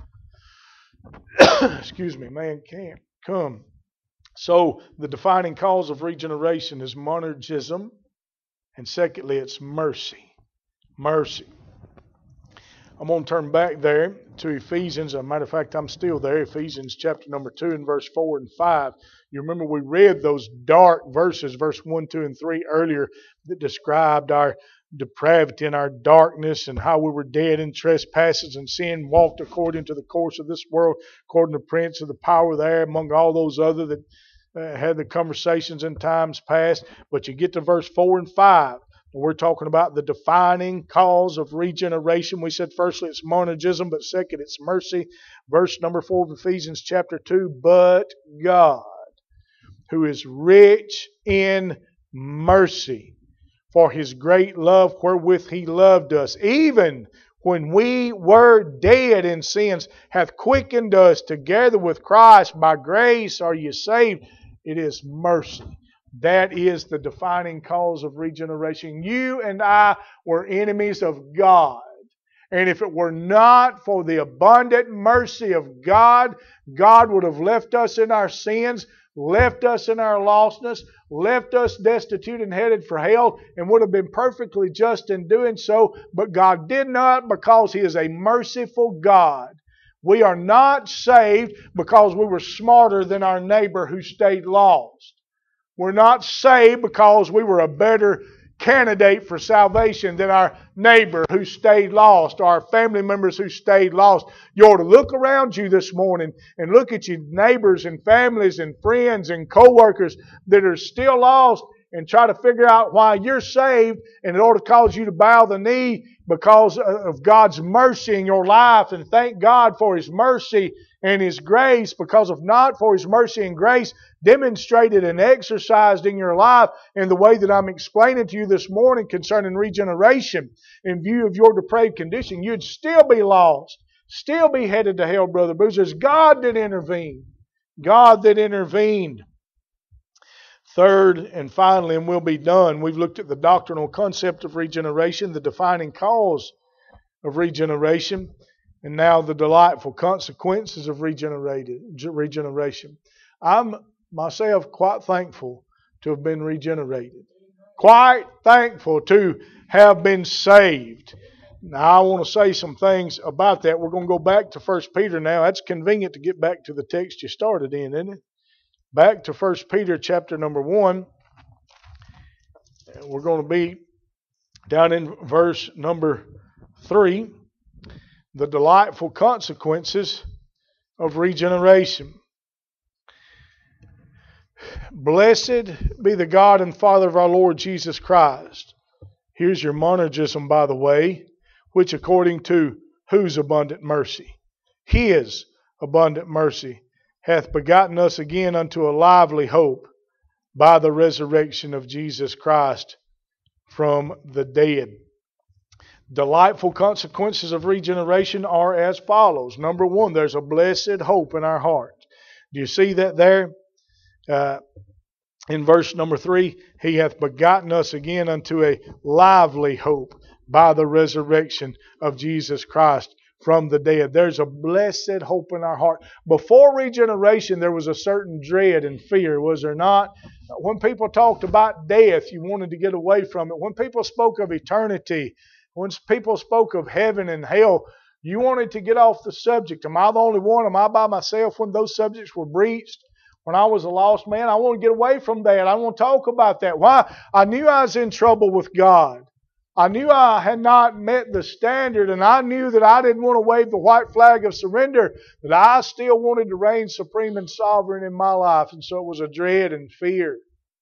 come. Excuse me, man can't come. So the defining cause of regeneration is monergism. And secondly, it's mercy. Mercy. I'm going to turn back there to Ephesians. As a matter of fact, I'm still there. Ephesians chapter number 2 and verse 4 and 5. You remember we read those dark verses, verse 1, 2, and 3 earlier that described our depravity and our darkness and how we were dead in trespasses and sin, walked according to the course of this world, according to the prince of the power of the air, among all those other that had the conversations in times past. But you get to verse 4 and 5. We're talking about the defining cause of regeneration. We said firstly it's monergism, but second it's mercy. Verse number 4 of Ephesians chapter 2, but God, who is rich in mercy, for His great love wherewith He loved us, even when we were dead in sins, hath quickened us together with Christ. By grace are you saved. It is mercy. That is the defining cause of regeneration. You and I were enemies of God. And if it were not for the abundant mercy of God, God would have left us in our sins, left us in our lostness, left us destitute and headed for hell, and would have been perfectly just in doing so. But God did not, because He is a merciful God. We are not saved because we were smarter than our neighbor who stayed lost. We're not saved because we were a better candidate for salvation than our neighbor who stayed lost, or our family members who stayed lost. You ought to look around you this morning and look at your neighbors and families and friends and co-workers that are still lost and try to figure out why you're saved, and it ought to cause you to bow the knee because of God's mercy in your life and thank God for His mercy and His grace, because if not for His mercy and grace demonstrated and exercised in your life in the way that I'm explaining to you this morning concerning regeneration, in view of your depraved condition, you'd still be lost, still be headed to hell, Brother Bruce. It's God that intervened. God that intervened. Third and finally, and we'll be done, we've looked at the doctrinal concept of regeneration, the defining cause of regeneration, and now the delightful consequences of regeneration. I'm myself quite thankful to have been regenerated. Quite thankful to have been saved. Now I want to say some things about that. We're going to go back to 1 Peter now. That's convenient to get back to the text you started in, isn't it? Back to 1 Peter chapter number 1. We're going to be down in verse number 3. The delightful consequences of regeneration. Blessed be the God and Father of our Lord Jesus Christ. Here's your monergism, by the way, which according to whose abundant mercy? His abundant mercy hath begotten us again unto a lively hope by the resurrection of Jesus Christ from the dead. Delightful consequences of regeneration are as follows. Number one, there's a blessed hope in our heart. Do you see that there? In verse number 3, He hath begotten us again unto a lively hope by the resurrection of Jesus Christ from the dead. There's a blessed hope in our heart. Before regeneration, there was a certain dread and fear, was there not? When people talked about death, you wanted to get away from it. When people spoke of eternity, when people spoke of heaven and hell, you wanted to get off the subject. Am I the only one? Am I by myself when those subjects were breached? When I was a lost man, I want to get away from that. I want to talk about that. Why? I knew I was in trouble with God. I knew I had not met the standard, and I knew that I didn't want to wave the white flag of surrender, that I still wanted to reign supreme and sovereign in my life. And so it was a dread and fear.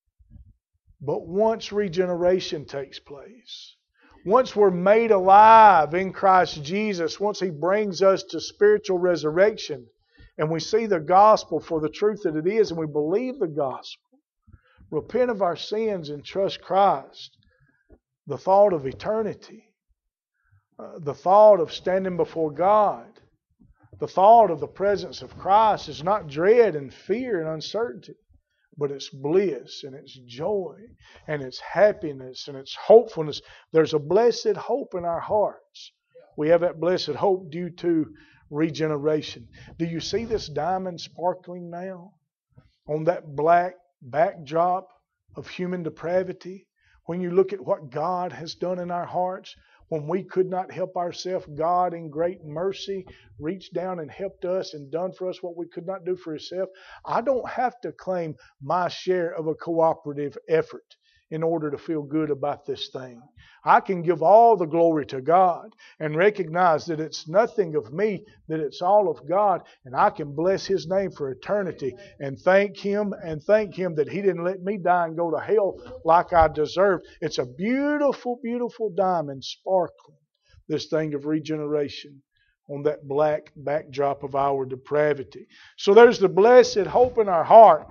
But once regeneration takes place, once we're made alive in Christ Jesus, once He brings us to spiritual resurrection, and we see the gospel for the truth that it is, and we believe the gospel, repent of our sins and trust Christ, the thought of eternity, the thought of standing before God, the thought of the presence of Christ is not dread and fear and uncertainty, but it's bliss and it's joy and it's happiness and it's hopefulness. There's a blessed hope in our hearts. We have that blessed hope due to regeneration. Do you see this diamond sparkling now on that black backdrop of human depravity? When you look at what God has done in our hearts, when we could not help ourselves, God in great mercy reached down and helped us and done for us what we could not do for Himself. I don't have to claim my share of a cooperative effort in order to feel good about this thing. I can give all the glory to God and recognize that it's nothing of me, that it's all of God, and I can bless His name for eternity and thank Him that He didn't let me die and go to hell like I deserved. It's a beautiful, beautiful diamond sparkling, this thing of regeneration on that black backdrop of our depravity. So there's the blessed hope in our heart.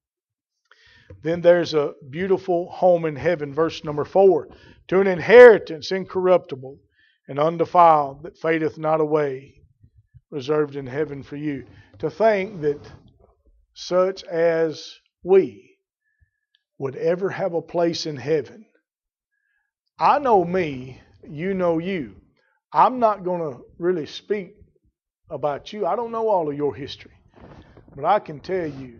Then there's a beautiful home in heaven, verse number 4. To an inheritance incorruptible and undefiled that fadeth not away, reserved in heaven for you. To think that such as we would ever have a place in heaven. I know me, you know you. I'm not going to really speak about you. I don't know all of your history. But I can tell you,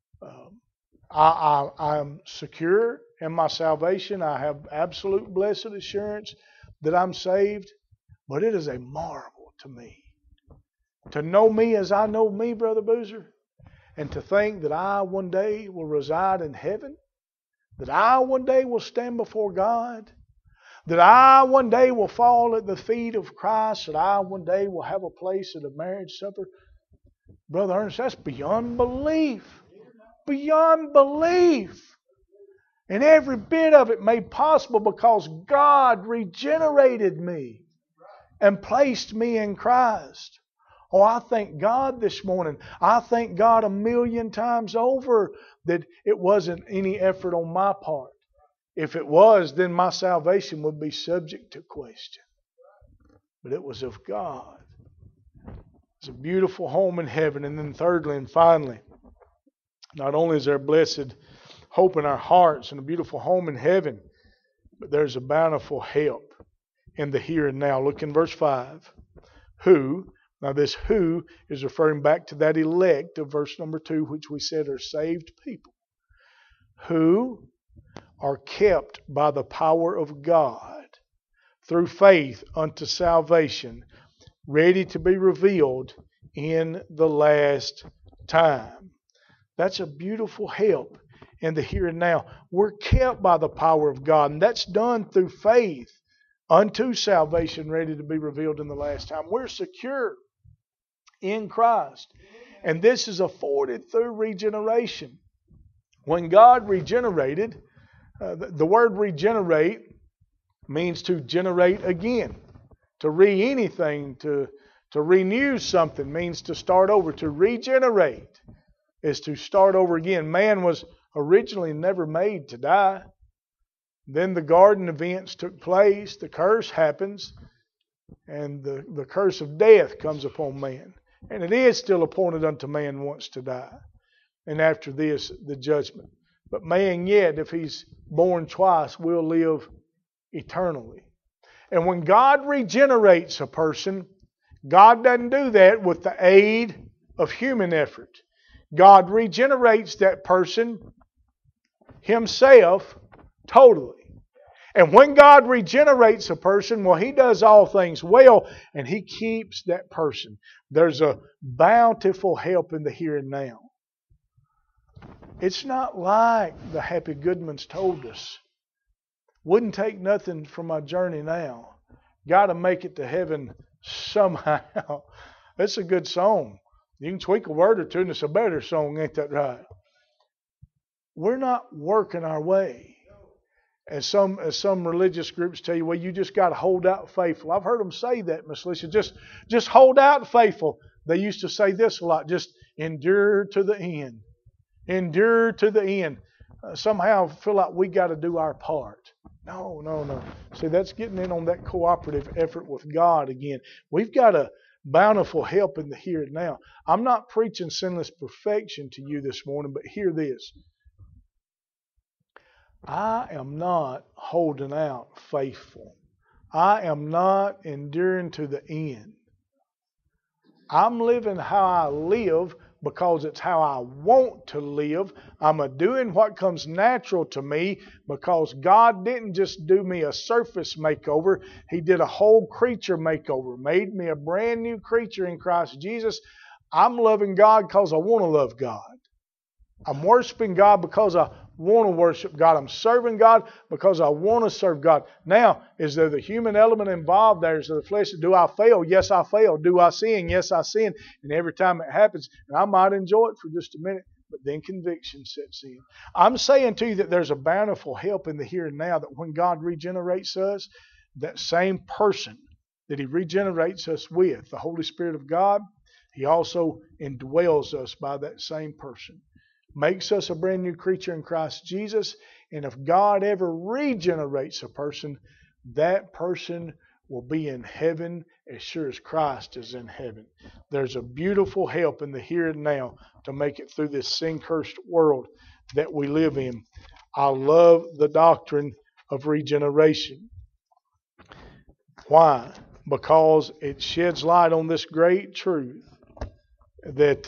I'm secure in my salvation. I have absolute blessed assurance that I'm saved. But it is a marvel to me to know me as I know me, Brother Boozer, and to think that I one day will reside in heaven. that I one day will stand before God, that I one day will fall at the feet of Christ, that I one day will have a place at a marriage supper. Brother Ernest, that's beyond belief. Beyond belief. And every bit of it made possible because God regenerated me and placed me in Christ. Oh, I thank God this morning. I thank God 1,000,000 times over that it wasn't any effort on my part. If it was, then my salvation would be subject to question. But it was of God. It's a beautiful home in heaven. And then thirdly and finally, not only is there blessed hope in our hearts and a beautiful home in heaven, but there's a bountiful help in the here and now. Look in verse 5. Who, now this who is referring back to that elect of verse number 2, which we said are saved people, who are kept by the power of God through faith unto salvation, ready to be revealed in the last time. That's a beautiful help in the here and now. We're kept by the power of God, and that's done through faith unto salvation, ready to be revealed in the last time. We're secure in Christ, and this is afforded through regeneration. When God regenerated, the word regenerate means to generate again, to anything, to renew something means to start over. To regenerate is to start over again. Man was originally never made to die. Then the garden events took place, the curse happens, and the curse of death comes upon man. And it is still appointed unto man once to die. And after this, the judgment. But man yet, if he's born twice, will live eternally. And when God regenerates a person, God doesn't do that with the aid of human effort. God regenerates that person Himself totally. And when God regenerates a person, well, He does all things well, and He keeps that person. There's a bountiful help in the here and now. It's not like the Happy Goodmans told us. Wouldn't take nothing from my journey now. Got to make it to heaven somehow. That's a good song. You can tweak a word or two and it's a better song, ain't that right? We're not working our way. As some religious groups tell you, well, you just got to hold out faithful. I've heard them say that, Miss Alicia. Just hold out faithful. They used to say this a lot. Just endure to the end. Endure to the end. Somehow feel like we got to do our part. No. See, that's getting in on that cooperative effort with God again. We've got a bountiful help in the here and now. I'm not preaching sinless perfection to you this morning, but hear this. I am not holding out faithful. I am not enduring to the end. I'm living how I live because it's how I want to live. I'm doing what comes natural to me because God didn't just do me a surface makeover. He did a whole creature makeover, made me a brand new creature in Christ Jesus. I'm loving God because I want to love God. I'm worshiping God because I want to worship God. I'm serving God because I want to serve God. Now, is there the human element involved there? Is there the flesh? Do I fail? Yes, I fail. Do I sin? Yes, I sin. And every time it happens, and I might enjoy it for just a minute, but then conviction sets in. I'm saying to you that there's a bountiful help in the here and now, that when God regenerates us, that same person that He regenerates us with, the Holy Spirit of God, He also indwells us by that same person. Makes us a brand new creature in Christ Jesus. And if God ever regenerates a person, that person will be in heaven as sure as Christ is in heaven. There's a beautiful help in the here and now to make it through this sin-cursed world that we live in. I love the doctrine of regeneration. Why? Because it sheds light on this great truth that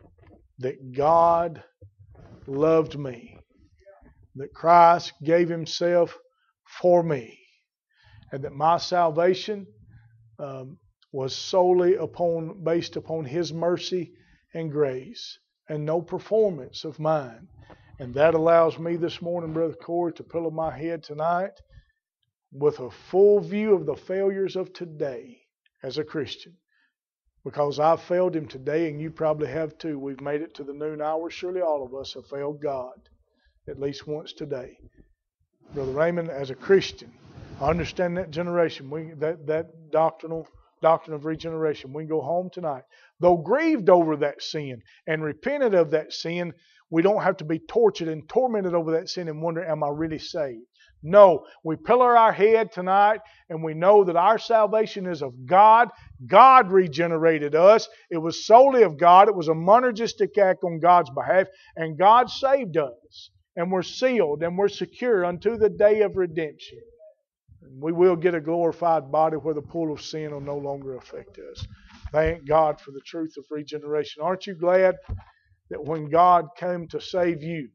God loved me, that Christ gave Himself for me, and that my salvation was solely based upon His mercy and grace, and no performance of mine. And that allows me this morning, Brother Corey, to pillow my head tonight with a full view of the failures of today as a Christian. Because I've failed Him today, and you probably have too. We've made it to the noon hour. Surely all of us have failed God at least once today. Brother Raymond, as a Christian, I understand that generation, that doctrine of regeneration. We can go home tonight. Though grieved over that sin and repented of that sin, we don't have to be tortured and tormented over that sin and wonder, am I really saved? No, we pillar our head tonight and we know that our salvation is of God. God regenerated us. It was solely of God. It was a monergistic act on God's behalf, and God saved us. And we're sealed and we're secure unto the day of redemption. And we will get a glorified body where the pull of sin will no longer affect us. Thank God for the truth of regeneration. Aren't you glad that when God came to save you,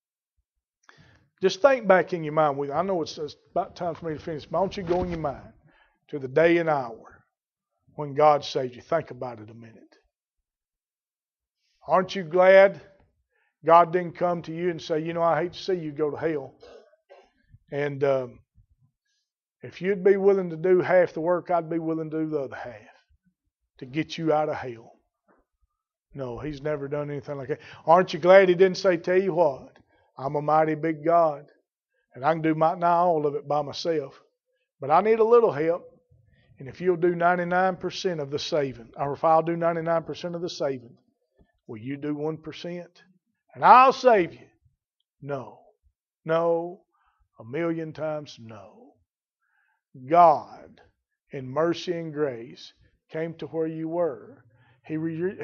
just think back in your mind. I know it's about time for me to finish, but why don't you go in your mind to the day and hour when God saved you? Think about it a minute. Aren't you glad God didn't come to you and say, I hate to see you go to hell. And if you'd be willing to do half the work, I'd be willing to do the other half to get you out of hell. No, He's never done anything like that. Aren't you glad He didn't say, tell you what, I'm a mighty big God, and I can do not all of it by myself, but I need a little help. And if you'll do 99% of the saving, or if I'll do 99% of the saving, will you do 1%? And I'll save you. No. No. 1,000,000 times no. God, in mercy and grace, came to where you were. He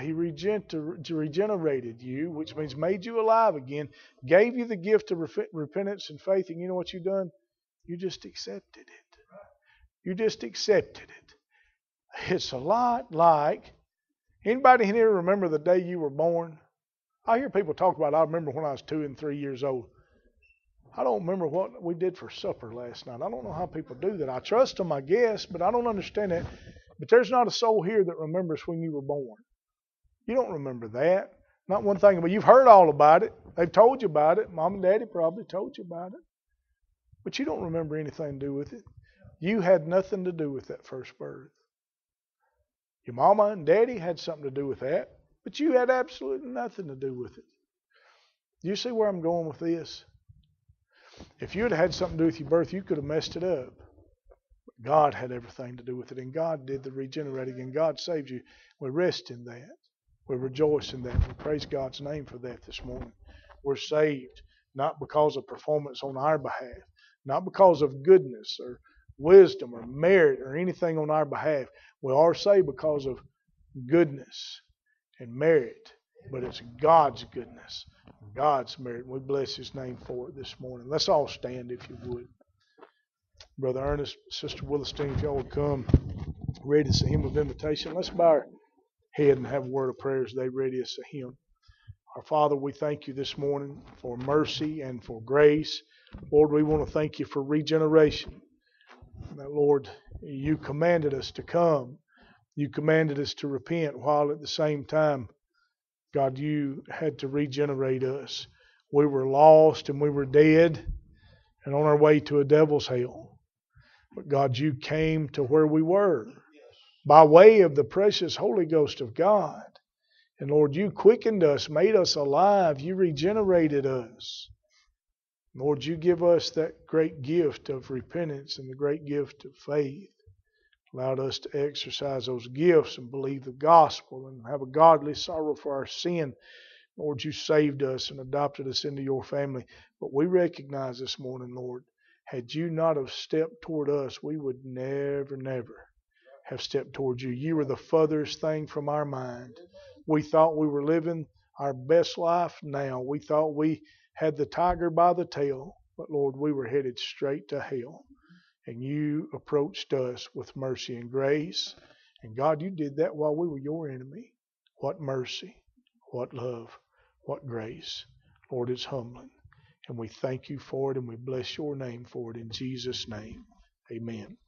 regenerated you, which means made you alive again, gave you the gift of repentance and faith, and you know what you've done? You just accepted it. You just accepted it. It's a lot like, anybody here remember the day you were born? I hear people talk about, I remember when I was 2 and 3 years old. I don't remember what we did for supper last night. I don't know how people do that. I trust them, I guess, but I don't understand that. But there's not a soul here that remembers when you were born. You don't remember that. Not one thing. But you've heard all about it. They've told you about it. Mom and Daddy probably told you about it. But you don't remember anything to do with it. You had nothing to do with that first birth. Your mama and daddy had something to do with that, but you had absolutely nothing to do with it. Do you see where I'm going with this? If you had something to do with your birth, you could have messed it up. But God had everything to do with it, and God did the regenerating, and God saved you. We rest in that. We rejoice in that. We praise God's name for that this morning. We're saved not because of performance on our behalf, not because of goodness or wisdom or merit or anything on our behalf. We are saved because of goodness and merit, but it's God's goodness, God's merit. We bless His name for it this morning. Let's all stand if you would. Brother Ernest, Sister Willistine, if y'all would come ready as a hymn of invitation. Let's bow our head and have a word of prayer as they ready as a hymn. Our Father, we thank you this morning for mercy and for grace. Lord, we want to thank you for regeneration. That, Lord, you commanded us to come. You commanded us to repent, while at the same time, God, you had to regenerate us. We were lost and we were dead and on our way to a devil's hell. But God, you came to where we were by way of the precious Holy Ghost of God. And Lord, you quickened us, made us alive. You regenerated us. Lord, you give us that great gift of repentance and the great gift of faith. Allowed us to exercise those gifts and believe the gospel and have a godly sorrow for our sin. Lord, you saved us and adopted us into your family. But we recognize this morning, Lord, had you not have stepped toward us, we would never have stepped toward you. You were the furthest thing from our mind. We thought we were living our best life now. We thought we had the tiger by the tail. But Lord, we were headed straight to hell. And you approached us with mercy and grace. And God, you did that while we were your enemy. What mercy, what love, what grace. Lord, it's humbling. And we thank you for it and we bless your name for it in Jesus' name. Amen.